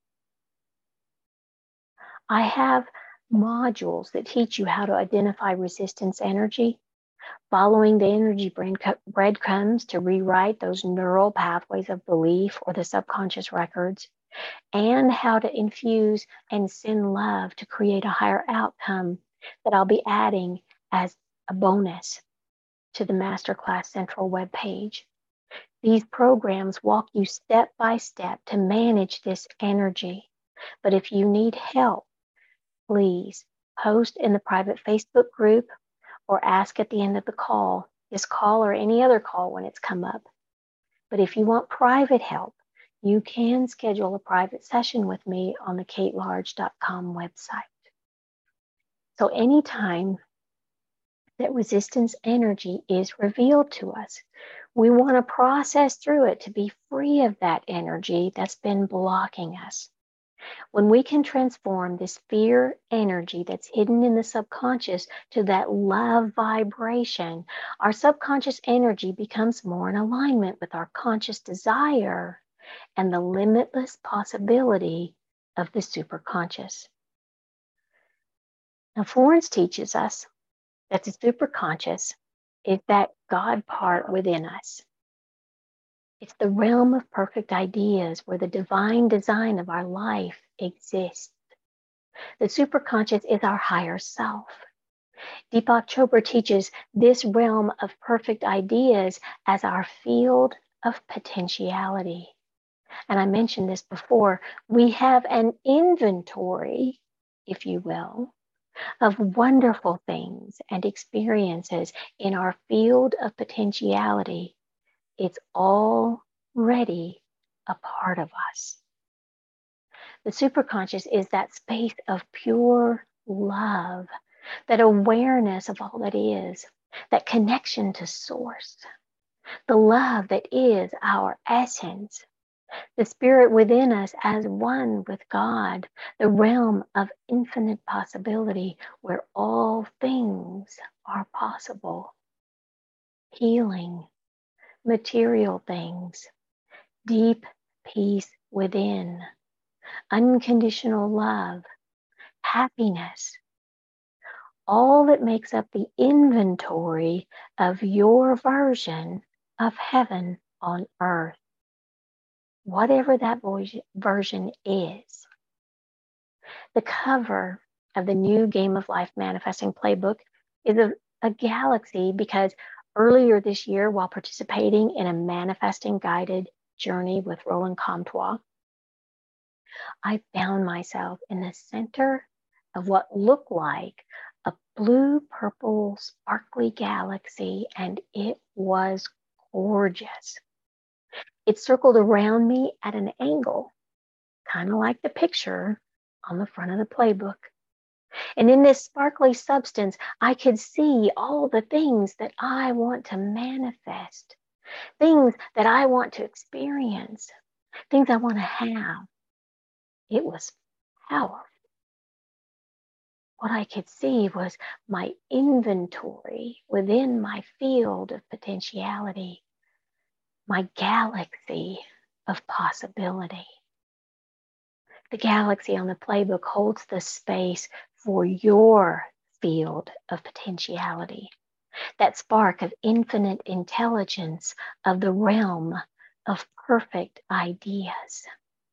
I have modules that teach you how to identify resistance energy, following the energy breadcrumbs to rewrite those neural pathways of belief or the subconscious records, and how to infuse and send love to create a higher outcome that I'll be adding as a bonus to the Masterclass Central webpage. These programs walk you step by step to manage this energy. But if you need help, please post in the private Facebook group or ask at the end of the call, this call or any other call when it's come up. But if you want private help, you can schedule a private session with me on the kate large dot com website. So anytime that resistance energy is revealed to us, we want to process through it to be free of that energy that's been blocking us. When we can transform this fear energy that's hidden in the subconscious to that love vibration, our subconscious energy becomes more in alignment with our conscious desire and the limitless possibility of the superconscious. Now, Florence teaches us that the superconscious is that God part within us. It's the realm of perfect ideas where the divine design of our life exists. The superconscious is our higher self. Deepak Chopra teaches this realm of perfect ideas as our field of potentiality. And I mentioned this before, we have an inventory, if you will, of wonderful things and experiences in our field of potentiality. It's already a part of us. The superconscious is that space of pure love, that awareness of all that is, that connection to source, the love that is our essence, the spirit within us as one with God, the realm of infinite possibility where all things are possible. Healing, material things, deep peace within, unconditional love, happiness, all that makes up the inventory of your version of heaven on earth, whatever that version is. The cover of the new Game of Life Manifesting Playbook is a, a galaxy because earlier this year, while participating in a manifesting guided journey with Roland Comtois, I found myself in the center of what looked like a blue purple sparkly galaxy, and it was gorgeous. It circled around me at an angle, kind of like the picture on the front of the playbook. And in this sparkly substance, I could see all the things that I want to manifest, things that I want to experience, things I want to have. It was powerful. What I could see was my inventory within my field of potentiality, my galaxy of possibility. The galaxy on the playbook holds the space for your field of potentiality, that spark of infinite intelligence of the realm of perfect ideas.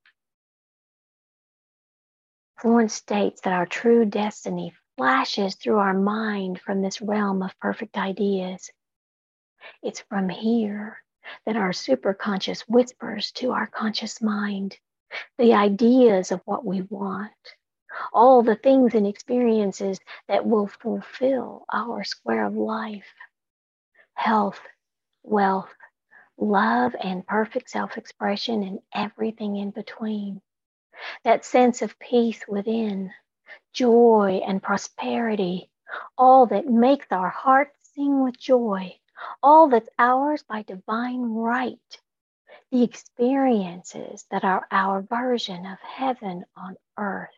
Florence states that our true destiny flashes through our mind from this realm of perfect ideas. It's from here that our superconscious whispers to our conscious mind the ideas of what we want, all the things and experiences that will fulfill our square of life: health, wealth, love, and perfect self-expression, and everything in between. That sense of peace within, joy and prosperity, all that makes our hearts sing with joy, all that's ours by divine right, the experiences that are our version of heaven on earth.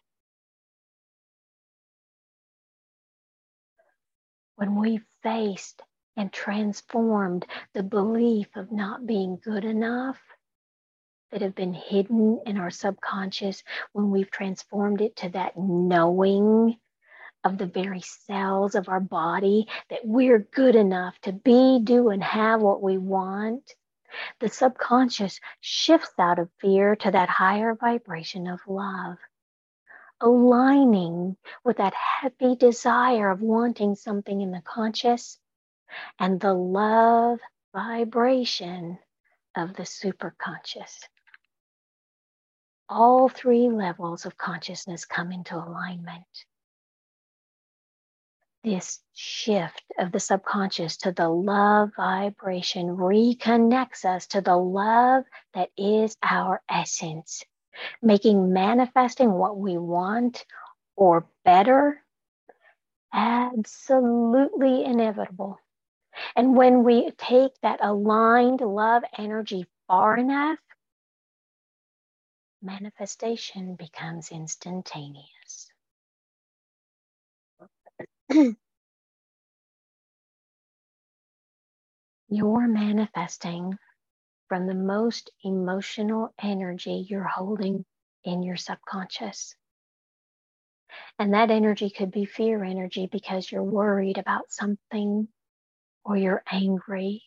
When we faced and transformed the belief of not being good enough that have been hidden in our subconscious, when we've transformed it to that knowing of the very cells of our body that we're good enough to be, do, and have what we want, the subconscious shifts out of fear to that higher vibration of love, aligning with that happy desire of wanting something in the conscious and the love vibration of the superconscious. All three levels of consciousness come into alignment. This shift of the subconscious to the love vibration reconnects us to the love that is our essence, making manifesting what we want or better absolutely inevitable. And when we take that aligned love energy far enough, manifestation becomes instantaneous. You're manifesting from the most emotional energy you're holding in your subconscious. And that energy could be fear energy because you're worried about something, or you're angry.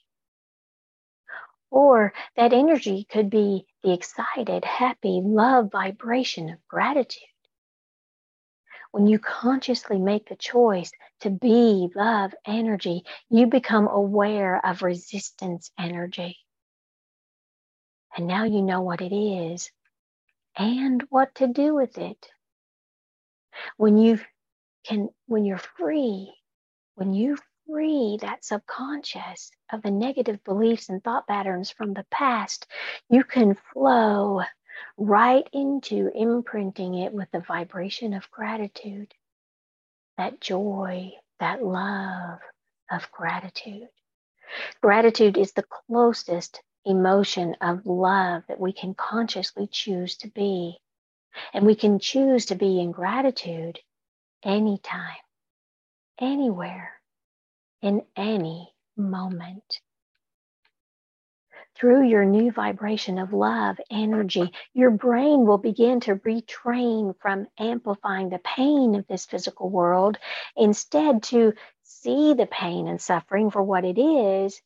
Or that energy could be the excited, happy, love vibration of gratitude. When you consciously make the choice to be love energy, you become aware of resistance energy. And now you know what it is and what to do with it. When you can, when you're free, when you free that subconscious of the negative beliefs and thought patterns from the past, you can flow right into imprinting it with the vibration of gratitude, that joy, that love of gratitude. Gratitude is the closest emotion of love that we can consciously choose to be. And we can choose to be in gratitude anytime, anywhere, in any moment. Through your new vibration of love energy, your brain will begin to retrain from amplifying the pain of this physical world, instead to see the pain and suffering for what it is,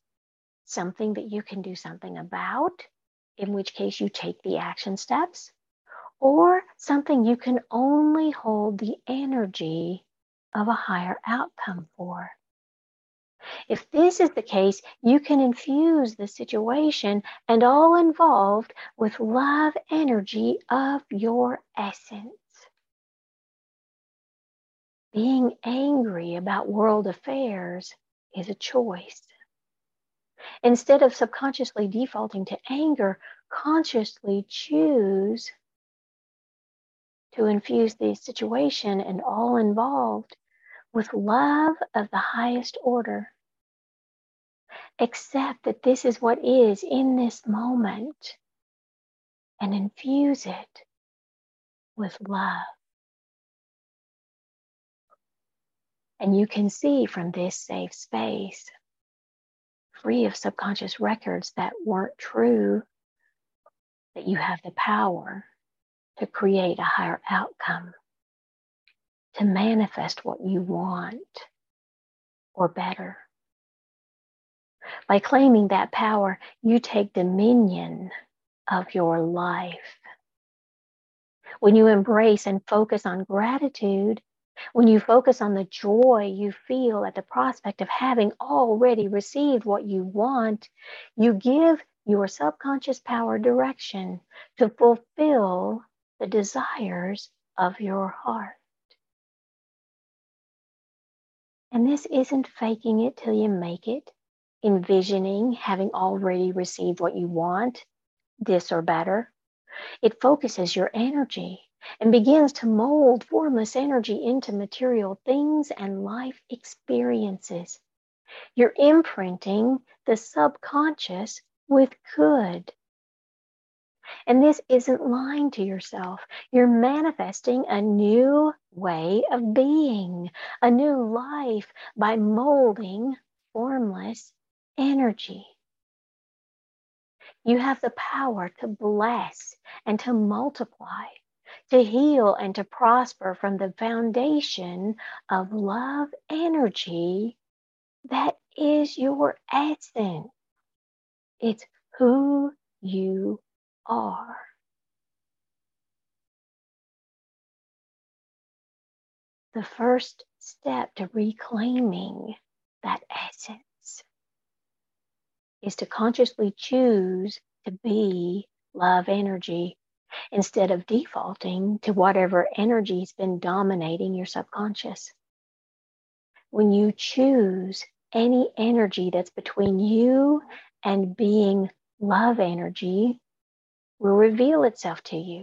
something that you can do something about, in which case you take the action steps, or something you can only hold the energy of a higher outcome for. If this is the case, you can infuse the situation and all involved with love energy of your essence. Being angry about world affairs is a choice. Instead of subconsciously defaulting to anger, consciously choose to infuse the situation and all involved with love of the highest order. Accept that this is what is in this moment and infuse it with love. And you can see from this safe space, free of subconscious records that weren't true, that you have the power to create a higher outcome, to manifest what you want or better. By claiming that power, you take dominion of your life. When you embrace and focus on gratitude, when you focus on the joy you feel at the prospect of having already received what you want, you give your subconscious power direction to fulfill the desires of your heart. And this isn't faking it till you make it, envisioning having already received what you want, this or better. It focuses your energy and begins to mold formless energy into material things and life experiences. You're imprinting the subconscious with good. And this isn't lying to yourself. You're manifesting a new way of being, a new life by molding formless energy. You have the power to bless and to multiply, to heal and to prosper from the foundation of love energy that is your essence. It's who you are. The first step to reclaiming that essence is to consciously choose to be love energy instead of defaulting to whatever energy's been dominating your subconscious. When you choose any energy that's between you and being love energy, will reveal itself to you.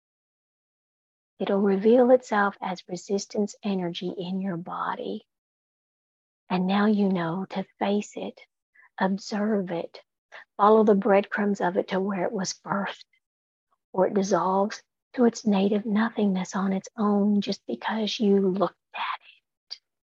It'll reveal itself as resistance energy in your body. And now you know to face it, observe it, follow the breadcrumbs of it to where it was birthed, or it dissolves to its native nothingness on its own just because you looked at it.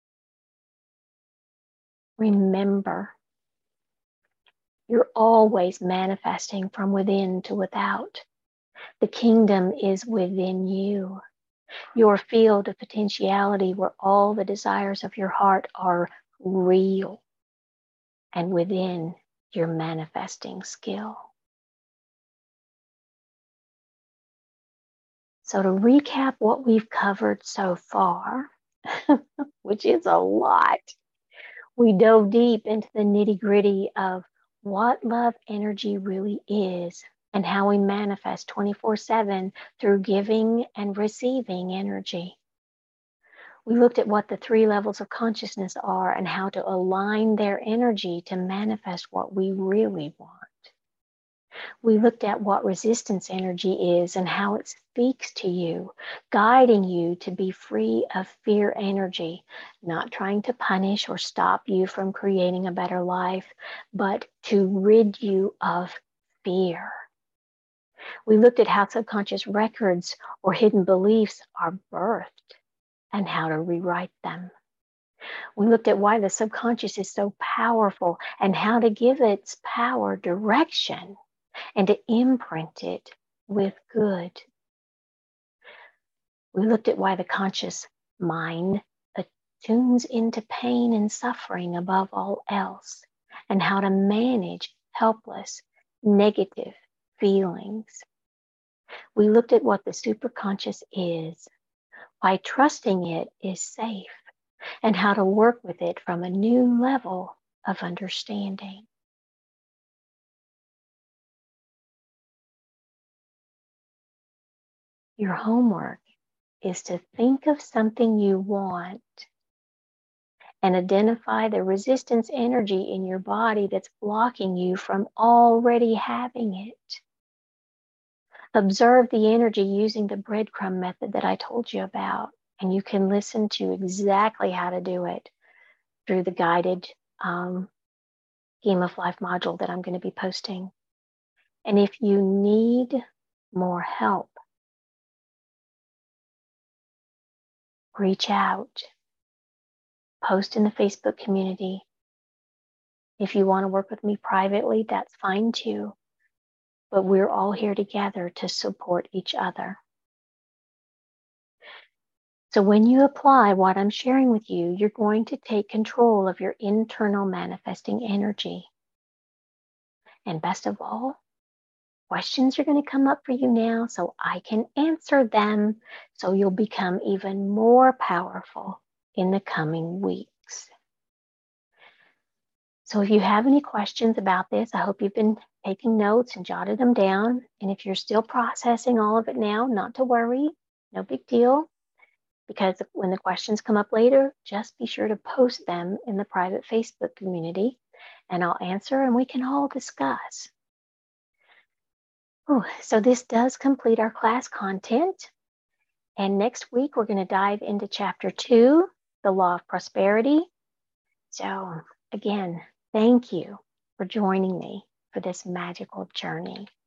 Remember, you're always manifesting from within to without. The kingdom is within you. Your field of potentiality where all the desires of your heart are real. And within your manifesting skill. So to recap what we've covered so far, which is a lot, we dove deep into the nitty-gritty of what love energy really is and how we manifest twenty-four seven through giving and receiving energy. We looked at what the three levels of consciousness are and how to align their energy to manifest what we really want. We looked at what resistance energy is and how it speaks to you, guiding you to be free of fear energy, not trying to punish or stop you from creating a better life, but to rid you of fear. We looked at how subconscious records or hidden beliefs are birthed and how to rewrite them. We looked at why the subconscious is so powerful and how to give its power direction and to imprint it with good. We looked at why the conscious mind attunes into pain and suffering above all else, and how to manage helpless, negative feelings. We looked at what the superconscious is, why trusting it is safe, and how to work with it from a new level of understanding. Your homework is to think of something you want and identify the resistance energy in your body that's blocking you from already having it. Observe the energy using the breadcrumb method that I told you about, and you can listen to exactly how to do it through the guided um, Game of Life module that I'm going to be posting. And if you need more help, reach out, post in the Facebook community. If you want to work with me privately, that's fine too. But we're all here together to support each other. So when you apply what I'm sharing with you, you're going to take control of your internal manifesting energy. And best of all, questions are going to come up for you now so I can answer them so you'll become even more powerful in the coming weeks. So if you have any questions about this, I hope you've been taking notes and jotted them down. And if you're still processing all of it now, not to worry, no big deal. Because when the questions come up later, just be sure to post them in the private Facebook community and I'll answer and we can all discuss. Ooh, so this does complete our class content. And next week, we're going to dive into chapter two, the law of prosperity. So again, thank you for joining me for this magical journey.